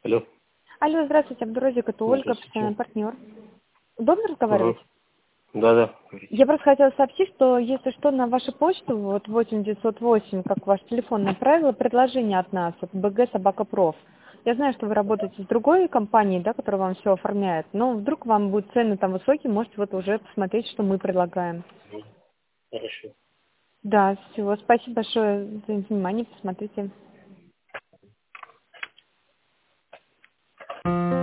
Алло. Алло, здравствуйте, Абдуразик, это Ольга, Здравствуйте. постоянный партнер. Удобно Ага. разговаривать? Да-да, говорите. Я просто хотела сообщить, что если что, на вашу почту, вот 8908, как ваш телефон, направила предложение от нас, от БГ Собакопроф. Я знаю, что вы работаете с другой компанией, да, которая вам все оформляет, но вдруг вам будут цены там высокие, можете вот уже посмотреть, что мы предлагаем. Хорошо. Да, всего. Спасибо большое за внимание, посмотрите.